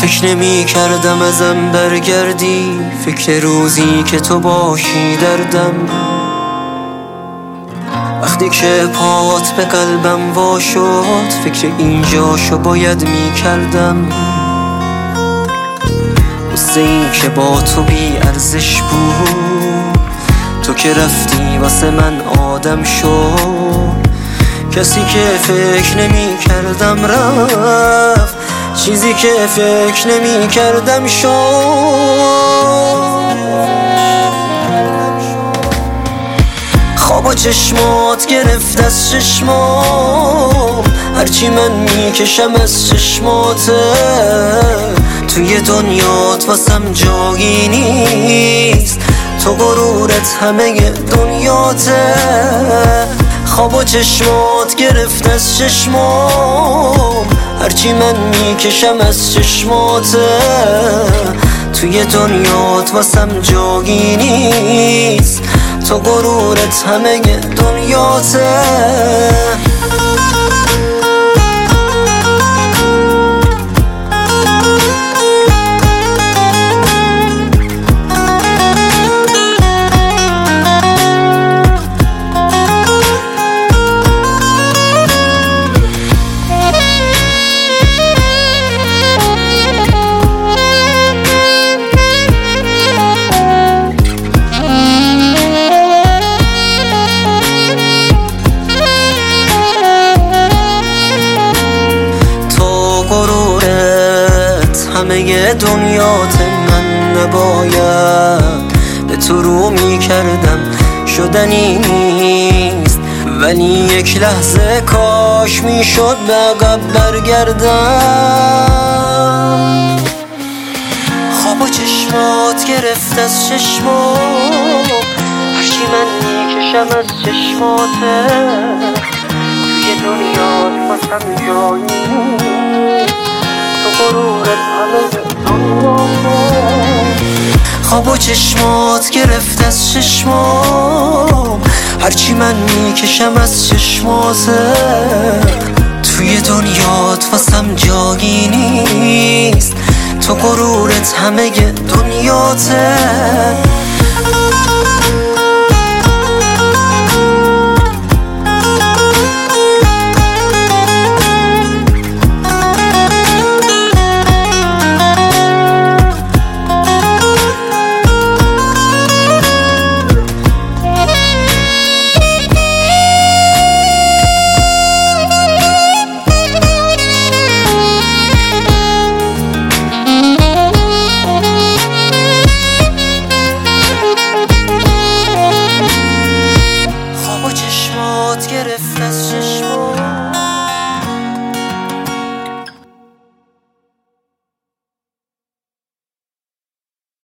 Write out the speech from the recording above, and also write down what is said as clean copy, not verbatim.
فکر نمی کردم ازم برگردی، فکر روزی که تو باشی دردم. وقتی که پات به قلبم وا شد، فکر اینجاشو باید می کردم. قصه ای که با تو بی ارزش بود، تو که رفتی واسه من آدم شد. کسی که فکر نمی کردم رفت، چیزی که فکر نمی کردم شد. خوابا چشمات گرفت از چشمام، هرچی من میکشم از چشماته. توی دنیات واسم جایی نیست، تو غرورت همه دنیاته. خوابا چشمات گرفت از چشمام، هرچی من میکشم از چشماته. توی دنیات واسم جایی نیست، تو غرورت همه دنیاته. همه دنیات من نباید به تو رو می کردم، شدنی نیست. ولی یک لحظه کاش می شد به عقب برگردم. خوابا چشمات گرفت از چشمام، هرچی من می کشم از چشماته. توی دنیات واسم جایی نیست، تو غرورت همه دنیاته. خوابا چشمات گرفت از چشمام، هرچی من میکشم از چشماته. توی دنیات واسم جایی نیست، تو غرورت همه دنیاته.